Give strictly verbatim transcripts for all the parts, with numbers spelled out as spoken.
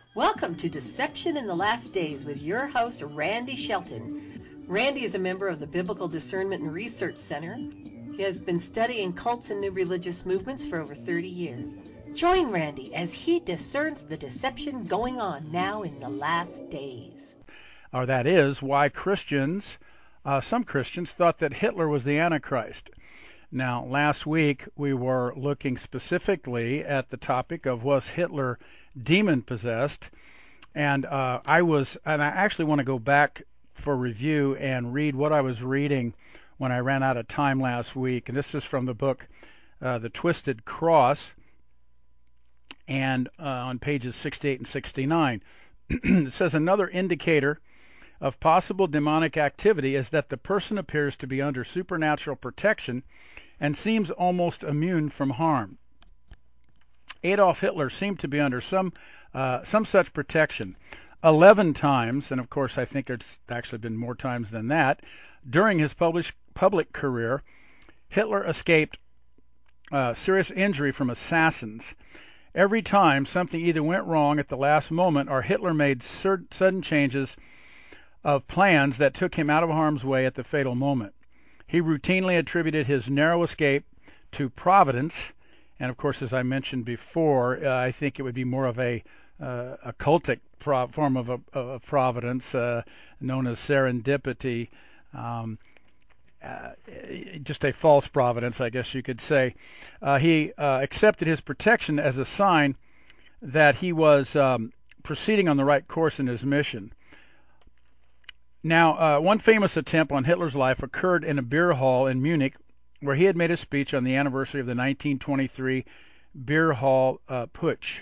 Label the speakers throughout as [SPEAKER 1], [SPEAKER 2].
[SPEAKER 1] Welcome to Deception in the Last Days with your host, Randy Shelton. Randy is a member of the Biblical Discernment and Research Center. He has been studying cults and new religious movements for over thirty years. Join Randy as he discerns the deception going on now in the last days.
[SPEAKER 2] Or that is, why Christians, uh, some Christians, thought that Hitler was the Antichrist. Now, last week we were looking specifically at the topic of was Hitler demon-possessed, and uh, I was, and I actually want to go back for review and read what I was reading when I ran out of time last week, and this is from the book uh, The Twisted Cross, and uh, on pages sixty-eight and sixty-nine. It says another indicator of possible demonic activity is that the person appears to be under supernatural protection and seems almost immune from harm. Adolf Hitler seemed to be under some uh, some such protection. Eleven times, and of course I think it's actually been more times than that, during his publish, public career, Hitler escaped uh, serious injury from assassins. Every time something either went wrong at the last moment or Hitler made sur- sudden changes of plans that took him out of harm's way at the fatal moment. He routinely attributed his narrow escape to providence, and of course, as I mentioned before, uh, I think it would be more of a uh, occultic pro- form of, a, of providence, uh, known as serendipity, um, uh, just a false providence, I guess you could say. Uh, he uh, accepted his protection as a sign that he was um, proceeding on the right course in his mission. Now, uh, one famous attempt on Hitler's life occurred in a beer hall in Munich, where he had made a speech on the anniversary of the nineteen twenty-three beer hall uh, putsch.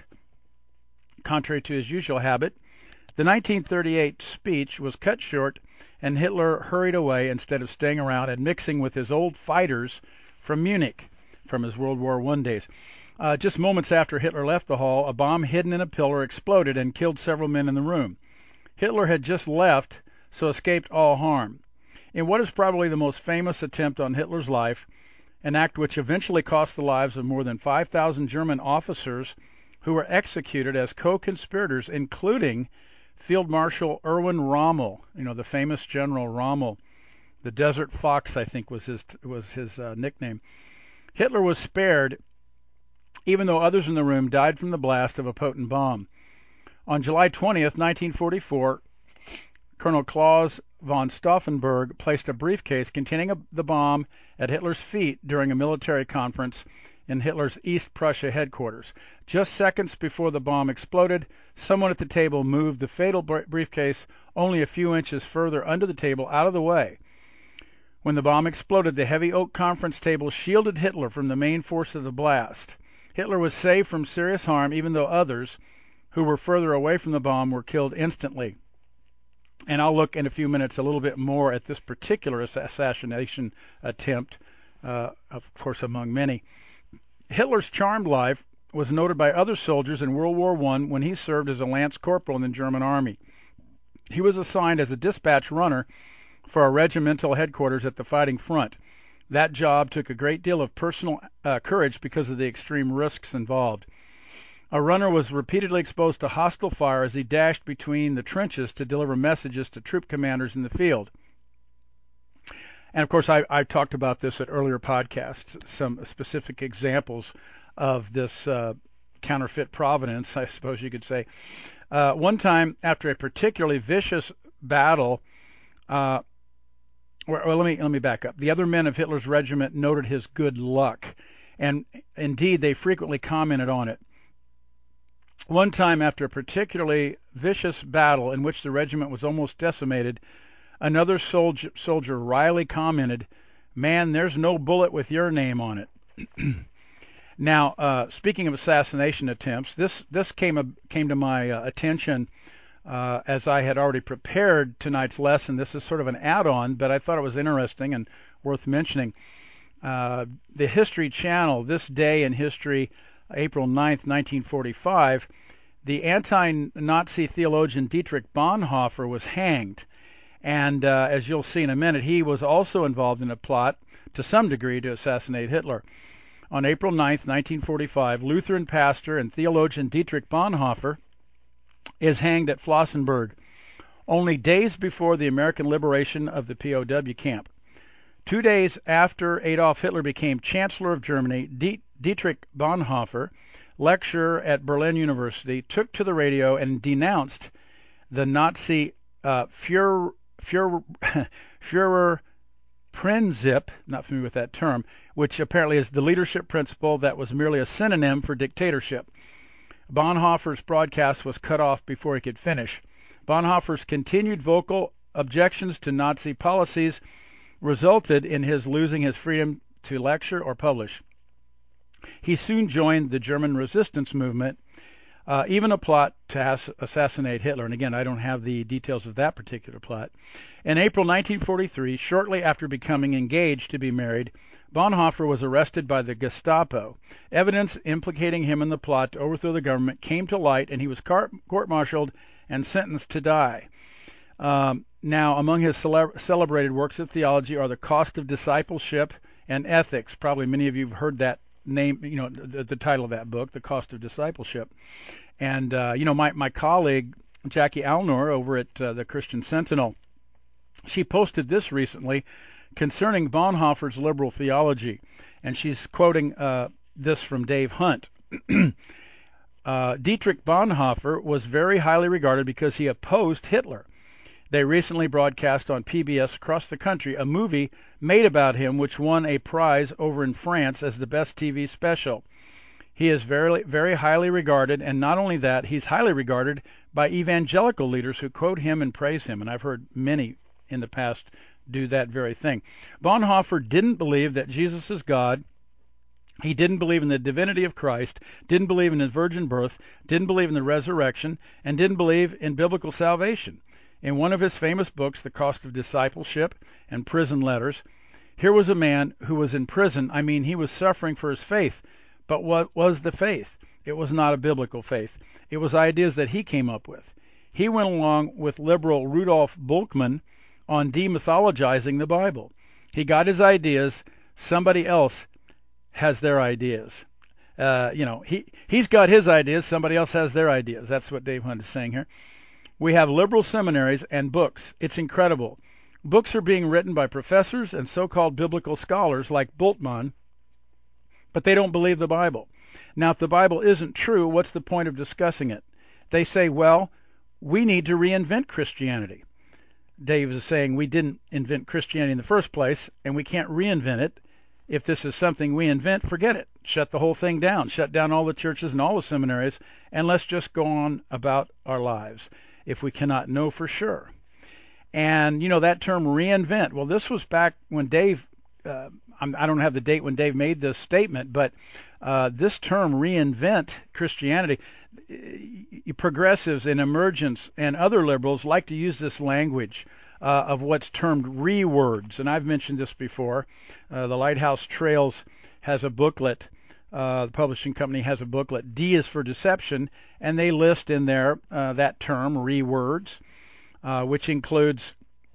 [SPEAKER 2] Contrary to his usual habit, the nineteen thirty-eight speech was cut short, and Hitler hurried away instead of staying around and mixing with his old fighters from Munich, from his World War One days. Uh, just moments after Hitler left the hall, a bomb hidden in a pillar exploded and killed several men in the room. Hitler had just left, so escaped all harm. In what is probably the most famous attempt on Hitler's life, an act which eventually cost the lives of more than five thousand German officers who were executed as co-conspirators, including Field Marshal Erwin Rommel, you know, the famous General Rommel. The Desert Fox, I think, was his was his uh, nickname. Hitler was spared, even though others in the room died from the blast of a potent bomb. On July twentieth, nineteen forty-four, Colonel Klaus von Stauffenberg placed a briefcase containing a, the bomb at Hitler's feet during a military conference in Hitler's East Prussia headquarters. Just seconds before the bomb exploded, someone at the table moved the fatal briefcase only a few inches further under the table out of the way. When the bomb exploded, the heavy oak conference table shielded Hitler from the main force of the blast. Hitler was saved from serious harm, even though others, who were further away from the bomb, were killed instantly. And I'll look in a few minutes a little bit more at this particular assassination attempt, uh, of course, among many. Hitler's charmed life was noted by other soldiers in World War One when he served as a lance corporal in the German army. He was assigned as a dispatch runner for a regimental headquarters at the fighting front. That job took a great deal of personal uh, courage because of the extreme risks involved. A runner was repeatedly exposed to hostile fire as he dashed between the trenches to deliver messages to troop commanders in the field. And of course, I, I talked about this at earlier podcasts, some specific examples of this uh, counterfeit providence, I suppose you could say. Uh, one time, after a particularly vicious battle, uh, well, let me let me back up. The other men of Hitler's regiment noted his good luck, and indeed, they frequently commented on it. One time, after a particularly vicious battle in which the regiment was almost decimated, another soldier, soldier wryly commented, "Man, there's no bullet with your name on it." Now, uh, speaking of assassination attempts, this this came came to my uh, attention uh, as I had already prepared tonight's lesson. This is sort of an add-on, but I thought it was interesting and worth mentioning. Uh, the History Channel, This Day in History, April ninth, nineteen forty-five, the anti-Nazi theologian Dietrich Bonhoeffer was hanged. And uh, as you'll see in a minute, he was also involved in a plot, to some degree, to assassinate Hitler. On April ninth, nineteen forty-five, Lutheran pastor and theologian Dietrich Bonhoeffer is hanged at Flossenburg, only days before the American liberation of the P O W camp. Two days after Adolf Hitler became Chancellor of Germany, Dietrich Bonhoeffer, lecturer at Berlin University, took to the radio and denounced the Nazi uh, Führer, Führer, Führer Prinzip, not familiar with that term, which apparently is the leadership principle that was merely a synonym for dictatorship. Bonhoeffer's broadcast was cut off before he could finish. Bonhoeffer's continued vocal objections to Nazi policies resulted in his losing his freedom to lecture or publish. He soon joined the German resistance movement, uh, even a plot to ass- assassinate Hitler. And again, I don't have the details of that particular plot. In April nineteen forty-three, shortly after becoming engaged to be married, Bonhoeffer was arrested by the Gestapo. Evidence implicating him in the plot to overthrow the government came to light, and he was court-martialed and sentenced to die. Um, now, among his cele- celebrated works of theology are The Cost of Discipleship and Ethics. Probably many of you have heard that name, you know, the, the title of that book, The Cost of Discipleship. And, uh, you know, my, my colleague, Jackie Alnor, over at uh, the Christian Sentinel, she posted this recently concerning Bonhoeffer's liberal theology. And she's quoting uh, this from Dave Hunt. uh, Dietrich Bonhoeffer was very highly regarded because he opposed Hitler. They recently broadcast on P B S across the country a movie made about him which won a prize over in France as the best T V special. He is very, very highly regarded, and not only that, he's highly regarded by evangelical leaders who quote him and praise him, and I've heard many in the past do that very thing. Bonhoeffer didn't believe that Jesus is God. He didn't believe in the divinity of Christ, didn't believe in his virgin birth, didn't believe in the resurrection, and didn't believe in biblical salvation. In one of his famous books, The Cost of Discipleship and Prison Letters, here was a man who was in prison. I mean, he was suffering for his faith. But what was the faith? It was not a biblical faith. It was ideas that he came up with. He went along with liberal Rudolf Bultmann on demythologizing the Bible. He got his ideas. Somebody else has their ideas. Uh, you know, he, he's got his ideas. Somebody else has their ideas. That's what Dave Hunt is saying here. We have liberal seminaries and books. It's incredible. Books are being written by professors and so-called biblical scholars like Bultmann, but they don't believe the Bible. Now, if the Bible isn't true, what's the point of discussing it? They say, well, we need to reinvent Christianity. Dave is saying we didn't invent Christianity in the first place, and we can't reinvent it. If this is something we invent, forget it. Shut the whole thing down. Shut down all the churches and all the seminaries, and let's just go on about our lives if we cannot know for sure. And, you know, that term reinvent, well, this was back when Dave, uh, I don't have the date when Dave made this statement, but uh, this term reinvent Christianity, progressives and emergents and other liberals like to use this language uh, of what's termed rewords. And I've mentioned this before. Uh, the Lighthouse Trails has a booklet. Uh, the publishing company has a booklet. D is for deception, and they list in there uh, that term, rewords, uh, which includes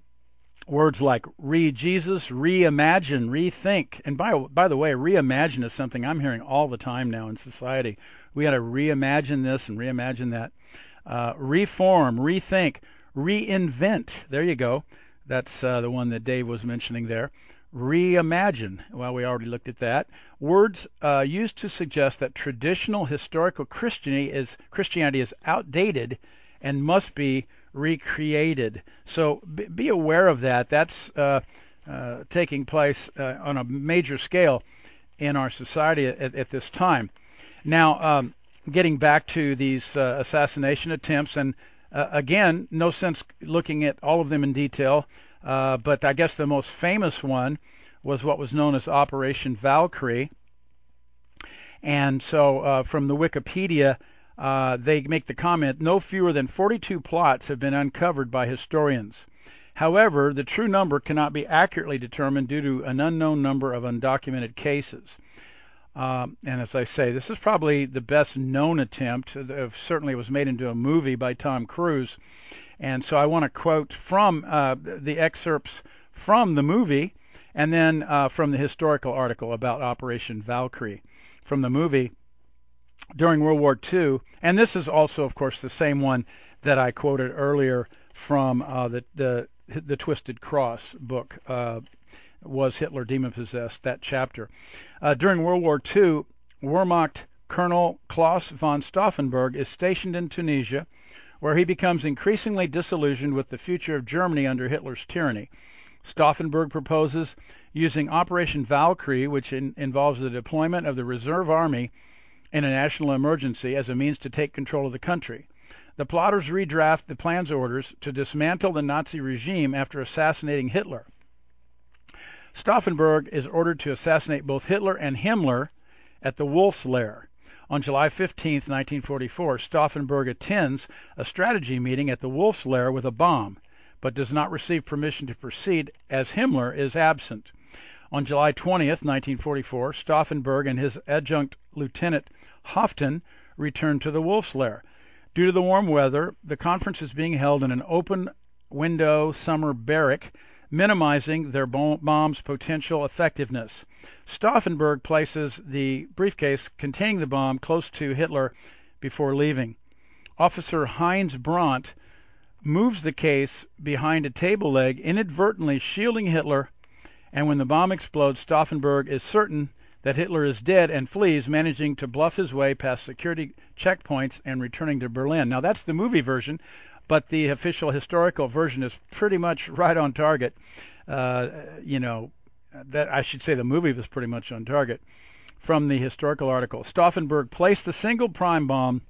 [SPEAKER 2] words like re-Jesus, reimagine, rethink. And by by the way, reimagine is something I'm hearing all the time now in society. We got to reimagine this and reimagine that. Uh, reform, rethink, reinvent. There you go. That's uh, the one that Dave was mentioning there. Reimagine. Well, we already looked at that. Words uh, used to suggest that traditional historical Christianity is Christianity is outdated and must be recreated. So b- be aware of that. That's uh, uh, taking place uh, on a major scale in our society at, at this time. Now, um, getting back to these uh, assassination attempts, and uh, again, no sense looking at all of them in detail. Uh, but I guess the most famous one was what was known as Operation Valkyrie. And so uh, from the Wikipedia, uh, they make the comment, no fewer than forty-two plots have been uncovered by historians. However, the true number cannot be accurately determined due to an unknown number of undocumented cases. Um, and as I say, this is probably the best known attempt. Of, certainly it was made into a movie by Tom Cruise. And so I want to quote from uh, the excerpts from the movie and then uh, from the historical article about Operation Valkyrie. From the movie, during World War Two, and this is also, of course, the same one that I quoted earlier from uh, the, the the Twisted Cross book, uh, Was Hitler Demon-Possessed, that chapter. Uh, during World War Two, Wehrmacht Colonel Klaus von Stauffenberg is stationed in Tunisia, where he becomes increasingly disillusioned with the future of Germany under Hitler's tyranny. Stauffenberg proposes using Operation Valkyrie, which in, involves the deployment of the reserve army in a national emergency, as a means to take control of the country. The plotters redraft the plan's orders to dismantle the Nazi regime after assassinating Hitler. Stauffenberg is ordered to assassinate both Hitler and Himmler at the Wolf's Lair. On July fifteenth, nineteen forty-four, Stauffenberg attends a strategy meeting at the Wolf's Lair with a bomb, but does not receive permission to proceed as Himmler is absent. On July twentieth, nineteen forty-four, Stauffenberg and his adjunct Lieutenant Hoften return to the Wolf's Lair. Due to the warm weather, the conference is being held in an open-window summer barrack, minimizing their bomb's potential effectiveness. Stauffenberg places the briefcase containing the bomb close to Hitler before leaving. Officer Heinz Brandt moves the case behind a table leg, inadvertently shielding Hitler, and when the bomb explodes, Stauffenberg is certain that Hitler is dead and flees, managing to bluff his way past security checkpoints and returning to Berlin. Now, that's the movie version, but the official historical version is pretty much right on target. Uh, you know, that I should say the movie was pretty much on target from the historical article. Stauffenberg placed the single prime bomb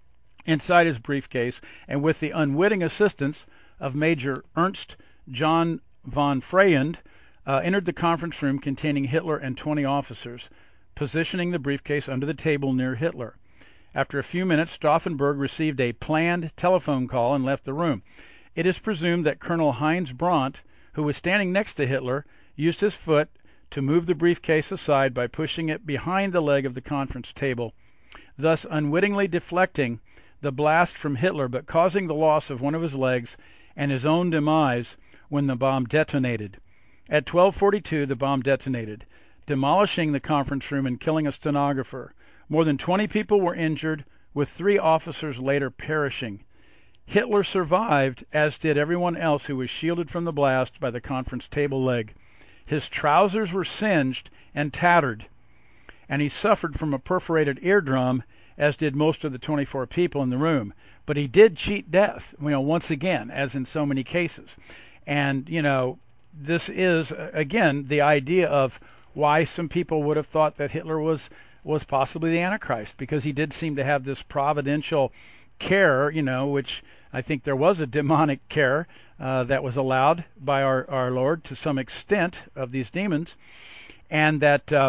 [SPEAKER 2] inside his briefcase, and with the unwitting assistance of Major Ernst John von Freyend, uh, entered the conference room containing Hitler and twenty officers, positioning the briefcase under the table near Hitler. After a few minutes, Stauffenberg received a planned telephone call and left the room. It is presumed that Colonel Heinz Brandt, who was standing next to Hitler, used his foot to move the briefcase aside by pushing it behind the leg of the conference table, thus unwittingly deflecting the blast from Hitler, but causing the loss of one of his legs and his own demise when the bomb detonated. At twelve forty-two, the bomb detonated, demolishing the conference room and killing a stenographer. More than twenty people were injured, with three officers later perishing. Hitler survived, as did everyone else who was shielded from the blast by the conference table leg. His trousers were singed and tattered, and he suffered from a perforated eardrum, as did most of the twenty-four people in the room. But he did cheat death, you know, once again, as in so many cases. And, you know, this is, again, the idea of why some people would have thought that Hitler was was possibly the Antichrist, because he did seem to have this providential care, you know, which I think there was a demonic care uh, that was allowed by our, our Lord to some extent of these demons, and that uh,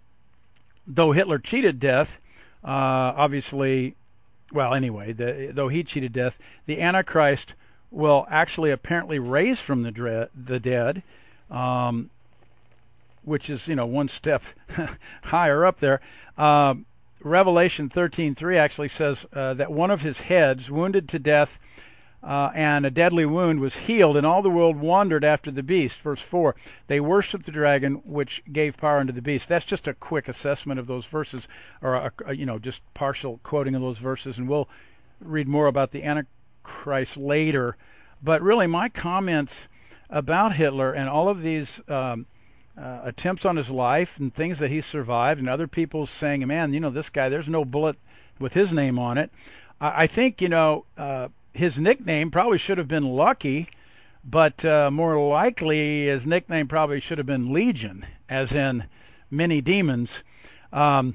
[SPEAKER 2] though Hitler cheated death, uh, obviously, well, anyway, the, though he cheated death, the Antichrist will actually apparently raise from the, dread, the dead, um, which is, you know, one step higher up there. Uh, Revelation thirteen three actually says uh, that one of his heads, wounded to death, uh, and a deadly wound, was healed, and all the world wandered after the beast. Verse four, they worshiped the dragon, which gave power unto the beast. That's just a quick assessment of those verses, or, a, a, you know, just partial quoting of those verses, and we'll read more about the Antichrist later. But really, my comments about Hitler and all of these um, uh, attempts on his life and things that he survived, and other people saying, man, you know, this guy, there's no bullet with his name on it. I, I think, you know, uh, his nickname probably should have been Lucky, but uh, more likely his nickname probably should have been Legion, as in many demons. Um,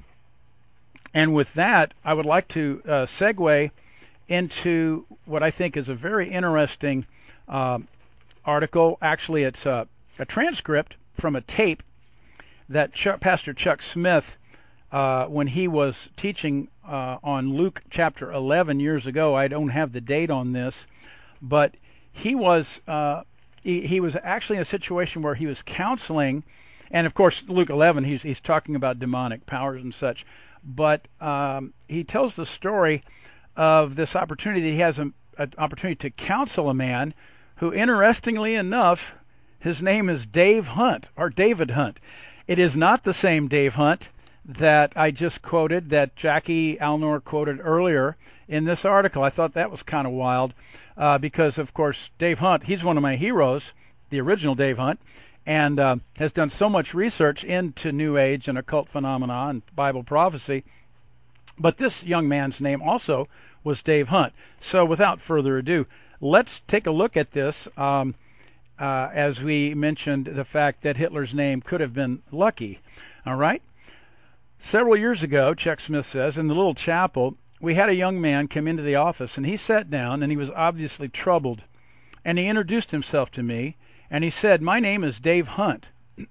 [SPEAKER 2] and with that, I would like to uh, segue into what I think is a very interesting uh, article. Actually, it's a, a transcript from a tape that Chuck, Pastor Chuck Smith, uh, when he was teaching uh, on Luke chapter eleven years ago, I don't have the date on this, but he was uh, he, he was actually in a situation where he was counseling, and of course Luke eleven, he's he's talking about demonic powers and such, but um, he tells the story of this opportunity that he has an opportunity to counsel a man who, interestingly enough, his name is Dave Hunt, or David Hunt. It is not the same Dave Hunt that I just quoted, that Jackie Alnor quoted earlier in this article. I thought that was kind of wild uh, because, of course, Dave Hunt, he's one of my heroes, the original Dave Hunt, and uh, has done so much research into New Age and occult phenomena and Bible prophecy. But this young man's name also was Dave Hunt. So without further ado, let's take a look at this. Um, uh, as we mentioned, the fact that Hitler's name could have been Lucky. All right. Several years ago, Chuck Smith says, in the little chapel, we had a young man come into the office, and he sat down, and he was obviously troubled. And he introduced himself to me, and he said, "My name is Dave Hunt."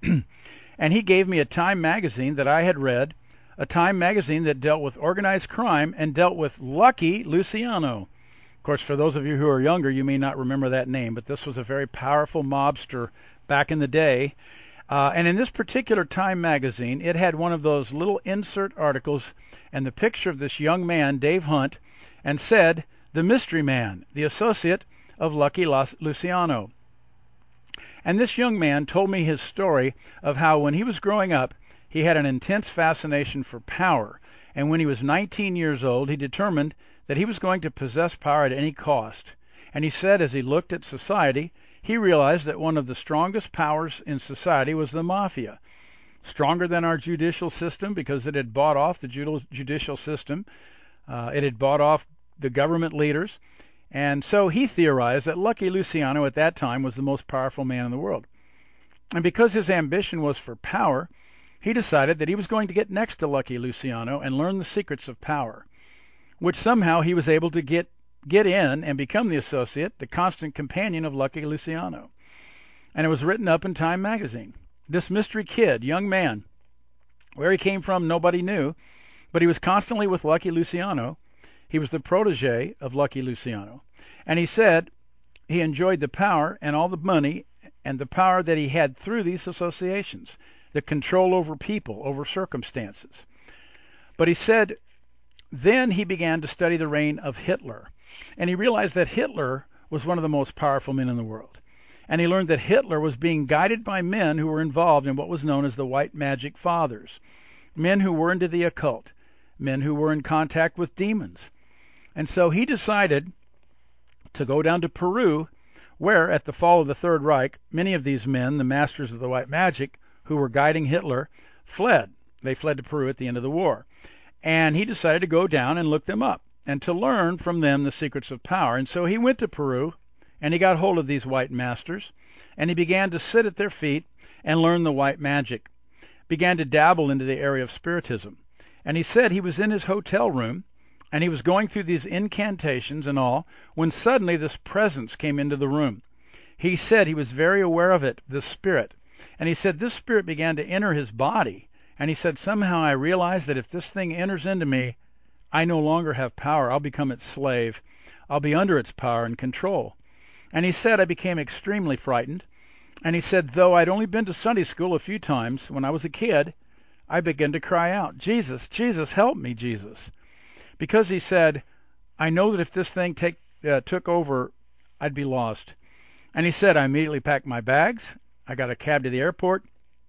[SPEAKER 2] And he gave me a Time magazine that I had read, a Time magazine that dealt with organized crime and dealt with Lucky Luciano. Of course, for those of you who are younger, you may not remember that name, but this was a very powerful mobster back in the day. Uh, and in this particular Time magazine, it had one of those little insert articles and the picture of this young man, Dave Hunt, and said, "The Mystery Man, the associate of Lucky Luciano." And this young man told me his story of how when he was growing up, he had an intense fascination for power. And when he was nineteen years old, he determined that he was going to possess power at any cost. And he said as he looked at society, he realized that one of the strongest powers in society was the mafia. Stronger than our judicial system because it had bought off the judicial system. Uh, it had bought off the government leaders. And so he theorized that Lucky Luciano at that time was the most powerful man in the world. And because his ambition was for power, he decided that he was going to get next to Lucky Luciano and learn the secrets of power, which somehow he was able to get get in and become the associate, the constant companion of Lucky Luciano. And it was written up in Time magazine. This mystery kid, young man, where he came from, nobody knew, but he was constantly with Lucky Luciano. He was the protege of Lucky Luciano. And he said he enjoyed the power and all the money and the power that he had through these associations, the control over people, over circumstances. But he said then he began to study the reign of Hitler. And he realized that Hitler was one of the most powerful men in the world. And he learned that Hitler was being guided by men who were involved in what was known as the White Magic Fathers, men who were into the occult, men who were in contact with demons. And so he decided to go down to Peru, where at the fall of the Third Reich, many of these men, the masters of the white magic, who were guiding Hitler, fled. They fled to Peru at the end of the war. And he decided to go down and look them up and to learn from them the secrets of power. And so he went to Peru, and he got hold of these white masters, and he began to sit at their feet and learn the white magic, began to dabble into the area of spiritism. And he said he was in his hotel room, and he was going through these incantations and all, when suddenly this presence came into the room. He said he was very aware of it, this spirit. And he said this spirit began to enter his body. And he said, somehow I realized that if this thing enters into me, I no longer have power. I'll become its slave. I'll be under its power and control. And he said I became extremely frightened. And he said, though I'd only been to Sunday school a few times when I was a kid, I began to cry out, Jesus, Jesus, help me, Jesus. Because he said, I know that if this thing take, uh, took over, I'd be lost. And he said, I immediately packed my bags. I got a cab to the airport.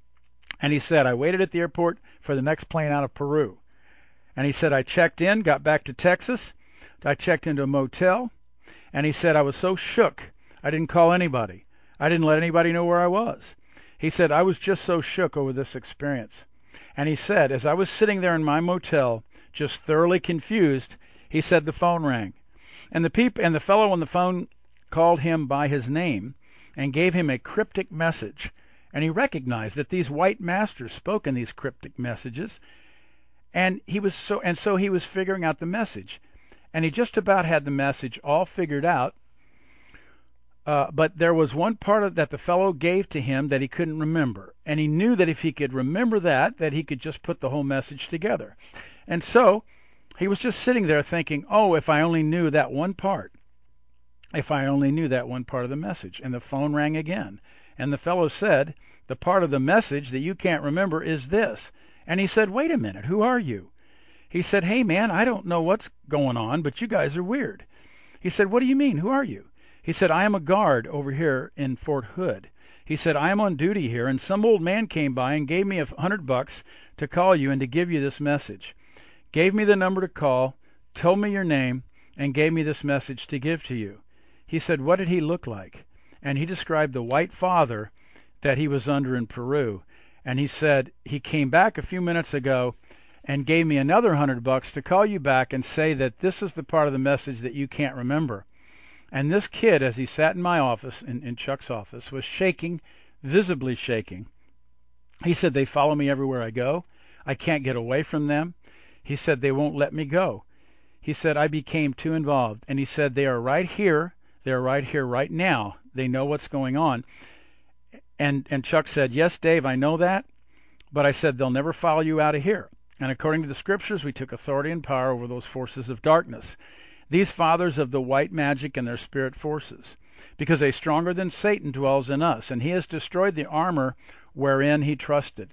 [SPEAKER 2] And he said, I waited at the airport for the next plane out of Peru. And he said, I checked in, got back to Texas. I checked into a motel. And he said, I was so shook, I didn't call anybody. I didn't let anybody know where I was. He said, I was just so shook over this experience. And he said, as I was sitting there in my motel, just thoroughly confused, he said the phone rang. And the peop- and the fellow on the phone called him by his name and gave him a cryptic message. And he recognized that these white masters spoke in these cryptic messages. And he was so and so he was figuring out the message. And he just about had the message all figured out. Uh, but there was one part of that the fellow gave to him that he couldn't remember. And he knew that if he could remember that, that he could just put the whole message together. And so he was just sitting there thinking, oh, if I only knew that one part. If I only knew that one part of the message. And the phone rang again. And the fellow said, the part of the message that you can't remember is this. And he said, wait a minute, who are you? He said, hey, man, I don't know what's going on, but you guys are weird. He said, what do you mean? Who are you? He said, I am a guard over here in Fort Hood. He said, I am on duty here, and some old man came by and gave me a hundred bucks to call you and to give you this message. Gave me the number to call, told me your name, and gave me this message to give to you. He said, what did he look like? And he described the white father that he was under in Peru. And he said, he came back a few minutes ago and gave me another hundred bucks to call you back and say that this is the part of the message that you can't remember. And this kid, as he sat in my office, in, in Chuck's office, was shaking, visibly shaking. He said, they follow me everywhere I go. I can't get away from them. He said, they won't let me go. He said, I became too involved. And he said, they are right here. They're right here right now. They know what's going on. And and Chuck said, yes, Dave, I know that. But I said, they'll never follow you out of here. And according to the scriptures, we took authority and power over those forces of darkness. These fathers of the white magic and their spirit forces, because a stronger than Satan dwells in us, and he has destroyed the armor wherein he trusted.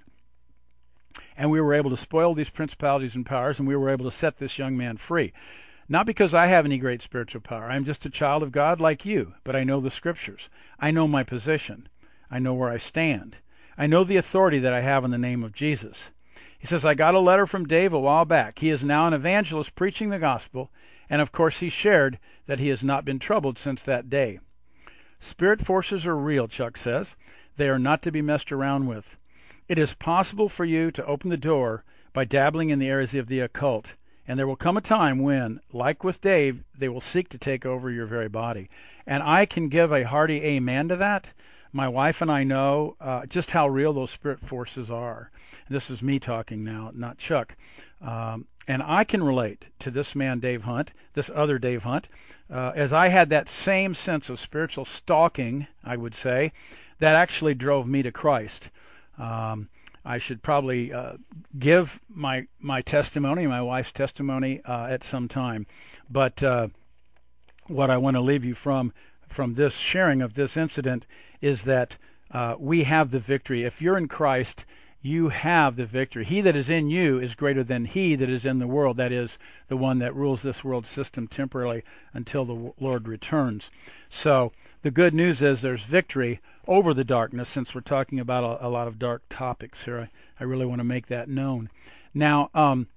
[SPEAKER 2] And we were able to spoil these principalities and powers, and we were able to set this young man free. Not because I have any great spiritual power. I'm just a child of God like you, but I know the scriptures. I know my position. I know where I stand. I know the authority that I have in the name of Jesus. He says, I got a letter from Dave a while back. He is now an evangelist preaching the gospel. And of course he shared that he has not been troubled since that day. Spirit forces are real, Chuck says. They are not to be messed around with. It is possible for you to open the door by dabbling in the areas of the occult. And there will come a time when, like with Dave, they will seek to take over your very body. And I can give a hearty amen to that. My wife and I know uh, just how real those spirit forces are. This is me talking now, not Chuck. Um, and I can relate to this man, Dave Hunt, this other Dave Hunt, uh, as I had that same sense of spiritual stalking, I would say, that actually drove me to Christ. Um, I should probably uh, give my my testimony, my wife's testimony, uh, at some time. But uh, what I want to leave you from from this sharing of this incident is that uh, we have the victory. If you're in Christ, you have the victory. He that is in you is greater than he that is in the world. That is the one that rules this world system temporarily until the Lord returns. So the good news is there's victory over the darkness, since we're talking about a, a lot of dark topics here. I, I really want to make that known. Now, um,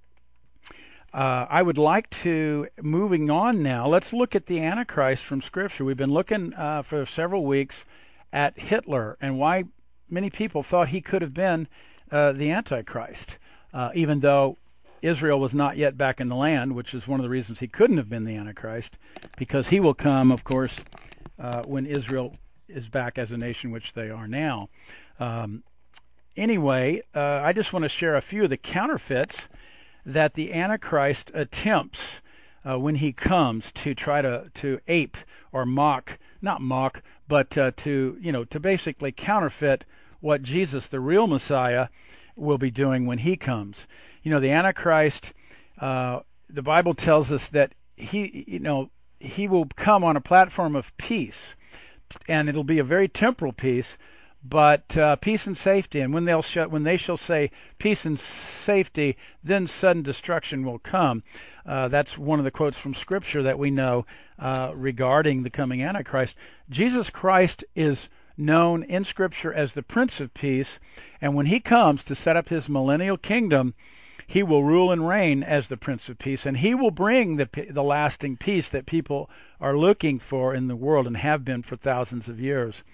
[SPEAKER 2] uh, I would like to, moving on now, let's look at the Antichrist from Scripture. We've been looking uh, for several weeks at Hitler and why many people thought he could have been uh, the Antichrist, uh, even though Israel was not yet back in the land, which is one of the reasons he couldn't have been the Antichrist, because he will come, of course, uh, when Israel is back as a nation, which they are now. Um, anyway, uh, I just want to share a few of the counterfeits that the Antichrist attempts uh, when he comes to try to, to ape or mock, not mock, but uh, to, you know, to basically counterfeit what Jesus, the real Messiah, will be doing when he comes. You know, the Antichrist, uh, the Bible tells us that he, you know, he will come on a platform of peace, and it'll be a very temporal peace, but uh, peace and safety. And when they'll sh- when they shall say peace and safety, then sudden destruction will come. Uh, that's one of the quotes from Scripture that we know uh, regarding the coming Antichrist. Jesus Christ is known in Scripture as the Prince of Peace, and when he comes to set up his millennial kingdom, he will rule and reign as the Prince of Peace, and he will bring the the lasting peace that people are looking for in the world and have been for thousands of years.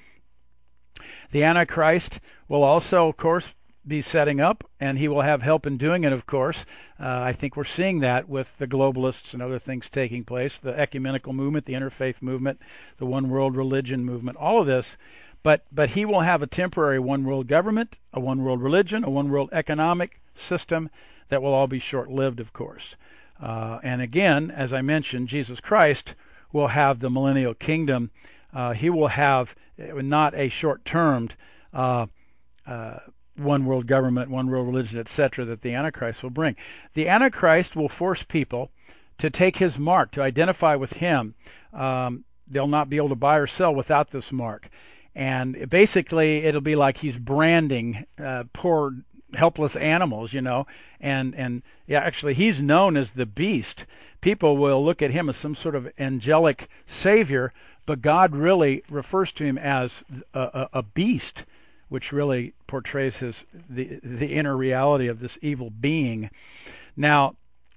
[SPEAKER 2] The Antichrist will also, of course, be setting up, and he will have help in doing it, of course. Uh, I think we're seeing that with the globalists and other things taking place, the ecumenical movement, the interfaith movement, the one world religion movement, all of this. But but he will have a temporary one world government, a one world religion, a one world economic system that will all be short-lived, of course. Uh, and again, as I mentioned, Jesus Christ will have the millennial kingdom. Uh, he will have not a short-termed uh, uh, one world government, one world religion, et cetera, that the Antichrist will bring. The Antichrist will force people to take his mark, to identify with him. Um, they'll not be able to buy or sell without this mark. And basically, it'll be like he's branding uh, poor helpless animals, you know, and and yeah, actually he's known as the beast. People will look at him as some sort of angelic savior, but God really refers to him as a, a, a beast, which really portrays his the the inner reality of this evil being. Now,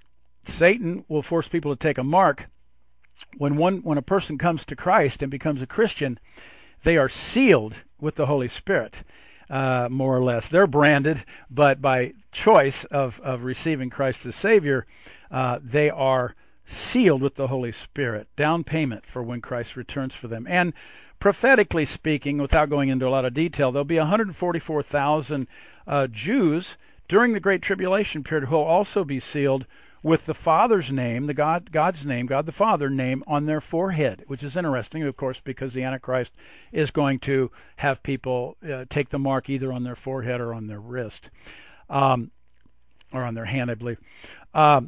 [SPEAKER 2] Satan will force people to take a mark. When one when a person comes to Christ and becomes a Christian, they are sealed with the Holy Spirit, uh, more or less. They're branded, but by choice of, of receiving Christ as Savior, uh, they are sealed with the Holy Spirit. Down payment for when Christ returns for them. And prophetically speaking, without going into a lot of detail, there'll be one hundred forty-four thousand uh, Jews during the Great Tribulation period who will also be sealed with the Father's name, the God, God's name, God the Father name on their forehead, which is interesting, of course, because the Antichrist is going to have people uh, take the mark either on their forehead or on their wrist, um, or on their hand, I believe. Um,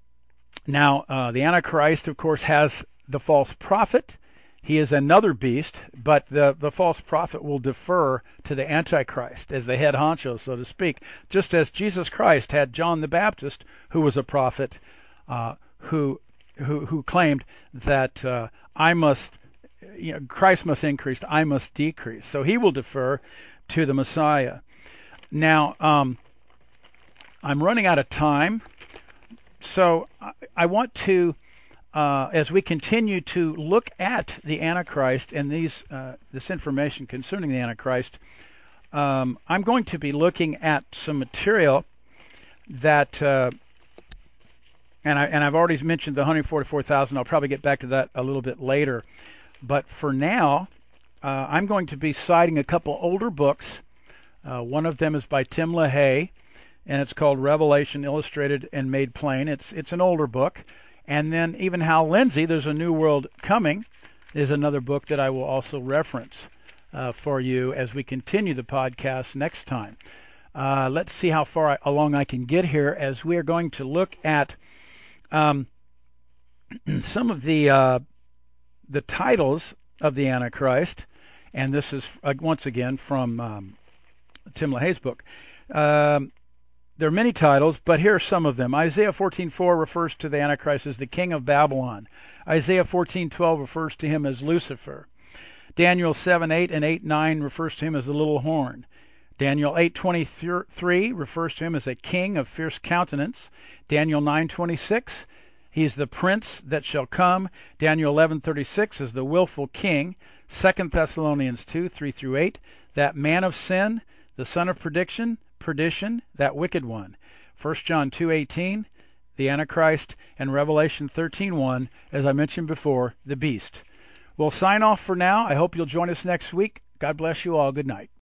[SPEAKER 2] now, uh, the Antichrist, of course, has the false prophet. He is another beast, but the, the false prophet will defer to the Antichrist as the head honcho, so to speak, just as Jesus Christ had John the Baptist, who was a prophet, uh, who, who who claimed that uh, I must, you know, Christ must increase, I must decrease. So he will defer to the Messiah. Now, um, I'm running out of time, so I, I want to. Uh, as we continue to look at the Antichrist and these uh, this information concerning the Antichrist, um, I'm going to be looking at some material that, uh, and, I, and I've already mentioned the one hundred forty-four thousand. I'll probably get back to that a little bit later. But for now, uh, I'm going to be citing a couple older books. Uh, one of them is by Tim LaHaye, and it's called Revelation Illustrated and Made Plain. It's it's an older book. And then even Hal Lindsey, There's a New World Coming, is another book that I will also reference uh, for you as we continue the podcast next time. Uh, let's see how far I, along I can get here as we are going to look at um, some of the uh, the titles of the Antichrist. And this is, uh, once again, from um, Tim LaHaye's book. Um, There are many titles, but here are some of them. Isaiah fourteen four refers to the Antichrist as the king of Babylon. Isaiah fourteen twelve refers to him as Lucifer. Daniel seven eight and eight nine refers to him as the little horn. Daniel eight twenty-three refers to him as a king of fierce countenance. Daniel nine twenty-six, he's the prince that shall come. Daniel eleven thirty-six is the willful king. Second Thessalonians two three through eight, that man of sin, the son of prediction, perdition, that wicked one. First John two eighteen, the Antichrist, and Revelation thirteen one, as I mentioned before, the beast. We'll sign off for now. I hope you'll join us next week. God bless you all. Good night.